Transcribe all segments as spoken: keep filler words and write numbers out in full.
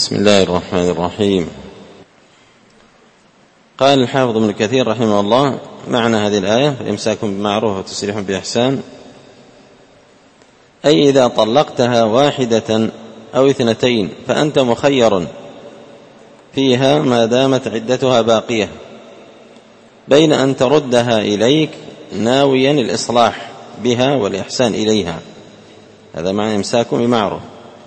بسم الله الرحمن الرحيم. قال الحافظ ابن كثير رحمه الله: معنى هذه الآية إمساك بمعروف وتسريح بإحسان، أي إذا طلقتها واحدة أو اثنتين فأنت مخير فيها ما دامت عدتها باقية، بين أن تردها إليك ناويا الإصلاح بها والإحسان إليها، هذا معنى إمساك بمعروف،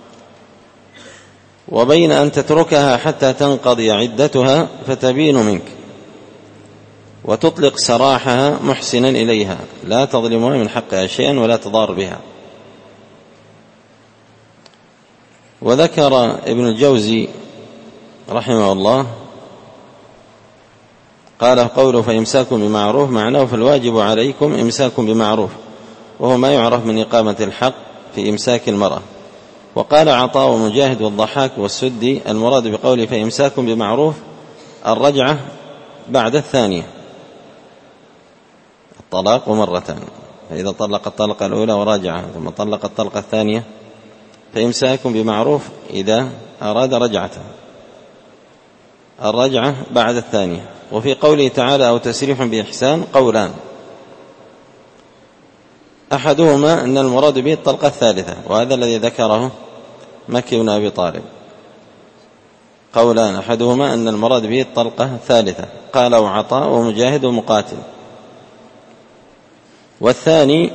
وبين أن تتركها حتى تنقضي عدتها فتبين منك وتطلق سراحها محسنا إليها، لا تظلمها من حقها شيئا ولا تضار بها. وذكر ابن الجوزي رحمه الله قال: قوله فإمساك بمعروف معناه فالواجب عليكم إمساك بمعروف، وهو ما يعرف من إقامة الحق في إمساك المرأة. وقال عطاء ومجاهد والضحاك والسدي: المراد بقوله فإمساك بمعروف الرجعة بعد الثانية، الطلاق مرتان، فإذا طلق الطلقة الأولى وراجعها ثم طلق الطلقة الثانية فإمساك بمعروف إذا أراد رجعته، الرجعة بعد الثانية. وفي قوله تعالى أو تسريح بإحسان قولان، أحدهما أن المراد به الطلقة الثالثة، وهذا الذي ذكره مكي بن أبي طالب، قولان أحدهما أن المراد به الطلقة الثالثة، قاله عطاء ومجاهد ومقاتل. والثاني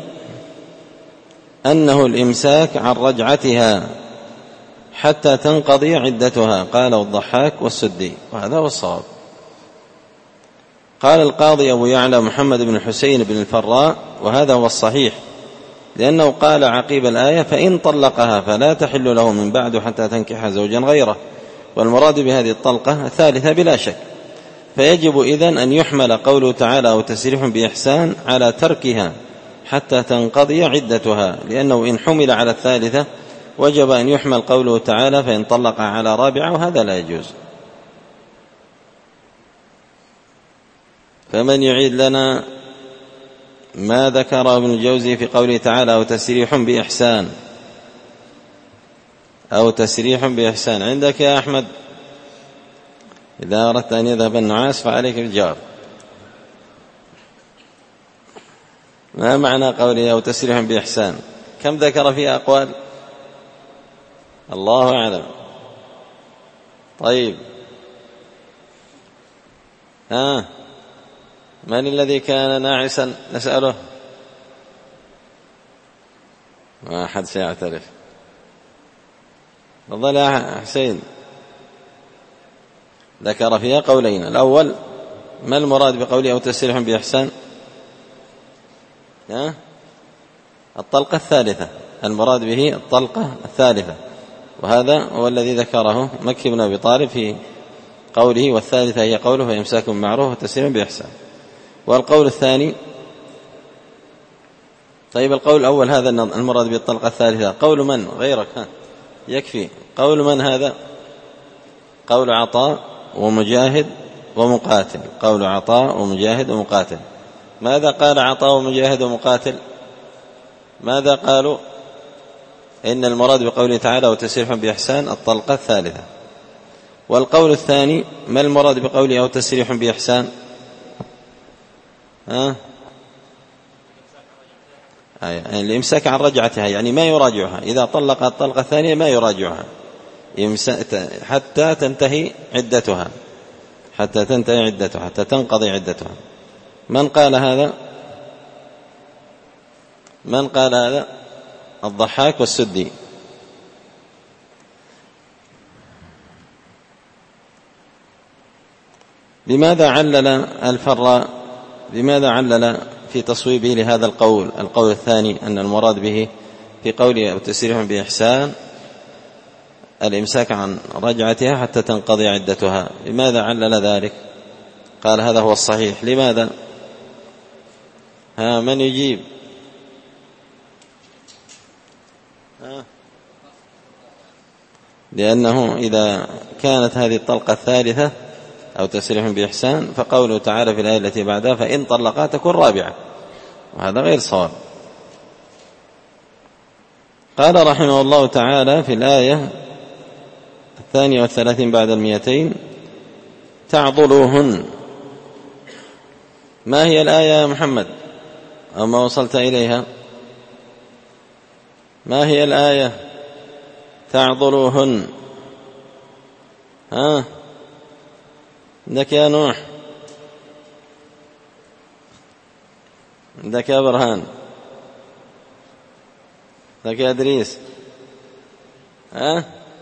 أنه الإمساك عن رجعتها حتى تنقضي عدتها، قاله الضحاك والسدي، وهذا هو الصواب. قال القاضي أبو يعلى محمد بن الحسين بن الفراء: وهذا هو الصحيح، لأنه قال عقيب الآية فإن طلقها فلا تحل له من بعد حتى تنكح زوجا غيره، والمراد بهذه الطلقة الثالثة بلا شك، فيجب إذن أن يحمل قوله تعالى أو تسريح بإحسان على تركها حتى تنقضي عدتها، لأنه إن حمل على الثالثة وجب أن يحمل قوله تعالى فإن طلق على رابعة، وهذا لا يجوز. فمن يعيد لنا ما ذكر ابن الجوزي في قوله تعالى أو تسريح بإحسان؟ أو تسريح بإحسان عندك يا أحمد؟ إذا أردت أن يذهب النعاس فعليك بالجواب. ما معنى قوله أو تسريح بإحسان؟ كم ذكر فيها أقوال؟ الله أعلم. طيب، ها آه. من الذي كان ناعسا نسأله؟ ما أحد سيعترف. تفضل يا حسين. ذكر فيها قولين، الأول ما المراد بقوله أو تسريح بإحسان؟ ها؟ الطلقة الثالثة، المراد به الطلقة الثالثة، وهذا هو الذي ذكره مكي بن أبي طالب في قوله والثالثة هي قوله فإمساك بمعروف وتسريح بإحسان. والقول الثاني، طيب القول الأول هذا المراد بالطلقة الثالثة قول من غيرك؟ ها يكفي. قول من هذا؟ قول عطاء ومجاهد ومقاتل، قول عطاء ومجاهد ومقاتل. ماذا قال عطاء ومجاهد ومقاتل؟ ماذا قالوا؟ إن المراد بقوله تعالى وتسريح بإحسان الطلقة الثالثة. والقول الثاني ما المراد بقوله أو تسريح بإحسان؟ ها؟ يعني الإمساك عن رجعتها، يعني ما يراجعها، إذا طلق الطلقة الثانية ما يراجعها حتى تنتهي عدتها، حتى تنتهي عدتها حتى تنقضي عدتها. من قال هذا؟ من قال هذا؟ الضحاك والسدي. لماذا علل الفراء لماذا علل في تصويبه لهذا القول القول الثاني أن المراد به في قوله أو تسريح بإحسان الإمساك عن رجعتها حتى تنقضي عدتها؟ لماذا علل ذلك؟ قال هذا هو الصحيح. لماذا؟ ها من يجيب؟ ها؟ لأنه إذا كانت هذه الطلقة الثالثة أو تسريح بإحسان فقوله تعالى في الآية التي بعدها فإن طلقها تكون رابعة، وهذا غير صواب. قال رحمه الله تعالى في الآية الثانية والثلاثين بعد المئتين تعضلوهن. ما هي الآية يا محمد أو ما وصلت إليها؟ ما هي الآية؟ تعضلوهن. ها عندك يا نوح، عندك يا برهان، عندك يا إدريس. ها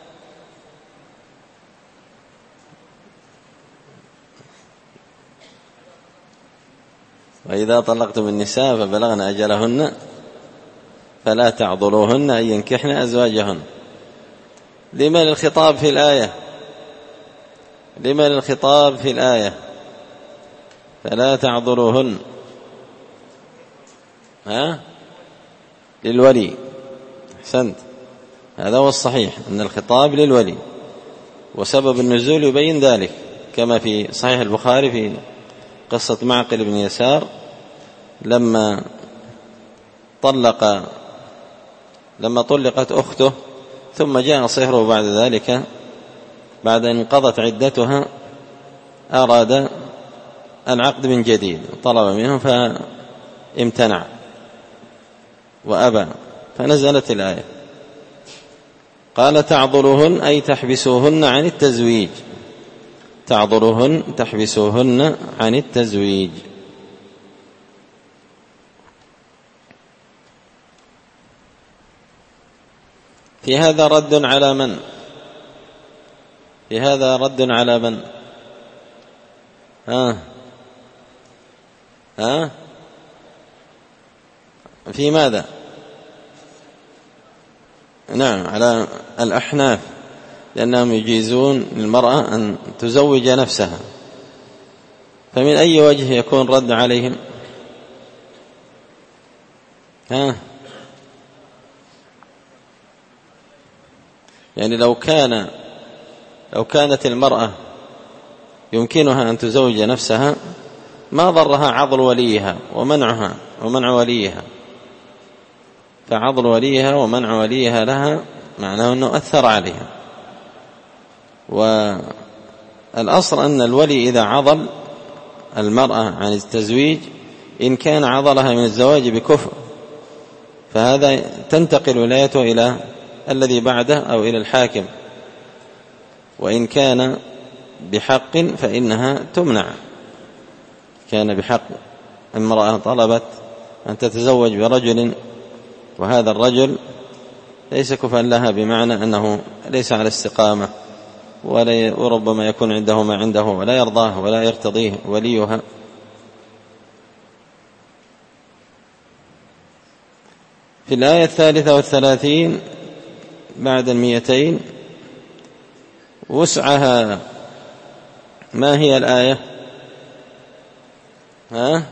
وإذا طلقتم النساء فبلغن أجلهن فلا تعضلوهن أن ينكحن أزواجهن. لمن الخطاب في الآية؟ لمن الخطاب في الآية؟ فلا تعضلوهن. ها للولي. أحسنت، هذا هو الصحيح أن الخطاب للولي، وسبب النزول يبين ذلك كما في صحيح البخاري في قصة معقل بن يسار لما طلق لما طلقت أخته ثم جاء صهره بعد ذلك بعد أن انقضت عدتها أراد العقد من جديد، طلب منه فامتنع وأبى، فنزلت الآية قال تعضلوهن أي تحبسوهن عن التزويج. تعضلوهن تحبسوهن عن التزويج. في هذا رد على من؟ في هذا رد على من؟ ها ها في ماذا؟ نعم على الأحناف، لأنهم يجيزون للمرأة أن تزوج نفسها. فمن أي وجه يكون رد عليهم؟ ها يعني لو كان لو كانت المرأة يمكنها أن تزوج نفسها ما ضرها عضل وليها ومنعها ومنع وليها، فعضل وليها ومنع وليها لها معناه أنه أثر عليها. والأصل أن الولي إذا عضل المرأة عن التزويج إن كان عضلها من الزواج بكفر فهذا تنتقل ولايته إلى الذي بعده أو إلى الحاكم، وإن كان بحق فإنها تمنع. كان بحق امرأة طلبت أن تتزوج برجل وهذا الرجل ليس كفءا لها، بمعنى أنه ليس على استقامة وربما يكون عنده ما عنده ولا يرضاه ولا يرتضيه وليها. في الآية الثالثة والثلاثين بعد المئتين وسعها. ما هي الآية؟ ها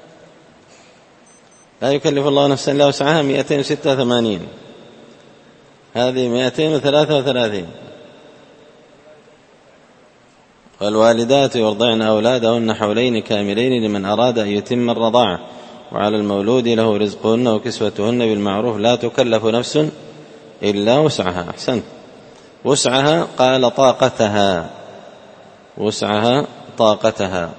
لا يكلف الله نفسا إلا وسعها مئتين وستة وثمانين. هذه مئتين وثلاثة وثلاثين. والوالدات يرضعن أولادهن حولين كاملين لمن أراد أن يتم الرضاعة وعلى المولود له رزقهن وكسوتهن بالمعروف لا تكلف نفس إلا وسعها. أحسنت. وسعها قال طاقتها، وسعها طاقتها.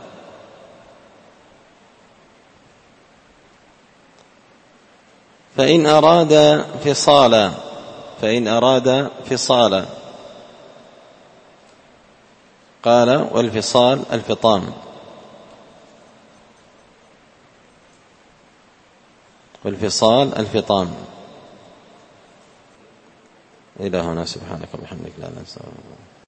فإن أراد فصالا فإن أراد فصالا قال والفصال الفطام، والفصال الفطام. إلى هنا سبحانك وبحمدك لا إله إلا أنت.